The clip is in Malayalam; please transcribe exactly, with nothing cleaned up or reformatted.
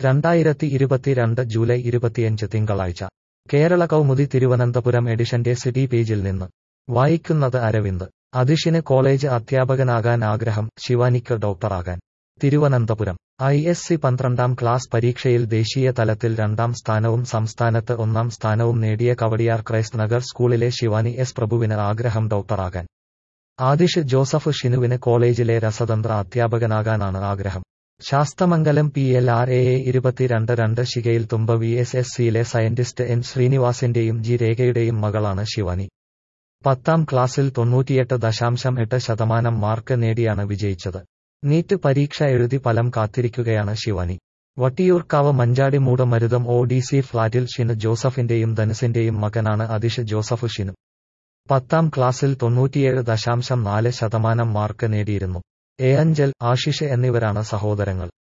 രണ്ടായിരത്തി ഇരുപത്തിരണ്ട് ജൂലൈ ഇരുപത്തിയഞ്ച് തിങ്കളാഴ്ച കേരള കൗമുദി തിരുവനന്തപുരം എഡിഷന്റെ സിറ്റി പേജിൽ നിന്ന് വായിക്കുന്നത് അരവിന്ദ്. അതിഷിന് കോളേജ് അധ്യാപകനാകാൻ ആഗ്രഹം, ശിവാനിക്ക് ഡോക്ടറാകാൻ. തിരുവനന്തപുരം ഐ എസ് സി പന്ത്രണ്ടാം ക്ലാസ് പരീക്ഷയിൽ ദേശീയ തലത്തിൽ രണ്ടാം സ്ഥാനവും സംസ്ഥാനത്ത് ഒന്നാം സ്ഥാനവും നേടിയ കവടിയാർ ക്രൈസ്റ്റ് നഗർ സ്കൂളിലെ ശിവാനി എസ് പ്രഭുവിന് ആഗ്രഹം ഡോക്ടറാകാൻ. ആദിഷ് ജോസഫ് ഷിനുവിന് കോളേജിലെ രസതന്ത്ര അധ്യാപകനാകാനാണ് ആഗ്രഹം. Sasthamangalam P L R A A ഇരുപത്തിരണ്ട് രണ്ട് ശികയിൽ തുമ്പ വി എസ് എസ് സിയിലെ സയന്റിസ്റ്റ് എൻ ശ്രീനിവാസിന്റെയും ജി രേഖയുടെയും മകളാണ് ശിവാനി. പത്താം ക്ലാസ്സിൽ തൊണ്ണൂറ്റിയെട്ട് ദശാംശം എട്ട് ശതമാനം മാർക്ക് നേടിയാണ് വിജയിച്ചത്. നീറ്റ് പരീക്ഷ എഴുതി ഫലം കാത്തിരിക്കുകയാണ് Shivani. Vattiyoorkavu Manjadimoodu Marutham O D C ഫ്ളാറ്റിൽ ഷിനു ജോസഫിന്റെയും ധനുസിന്റെയും മകനാണ് അതിഷ് ജോസഫ് ഷിനു. പത്താം ക്ലാസ്സിൽ തൊണ്ണൂറ്റിയേഴ് ദശാംശം നാല് ശതമാനം മാർക്ക് നേടിയിരുന്നു. എ അഞ്ചൽ, ആശിഷ് എന്നിവരാണ് സഹോദരങ്ങൾ.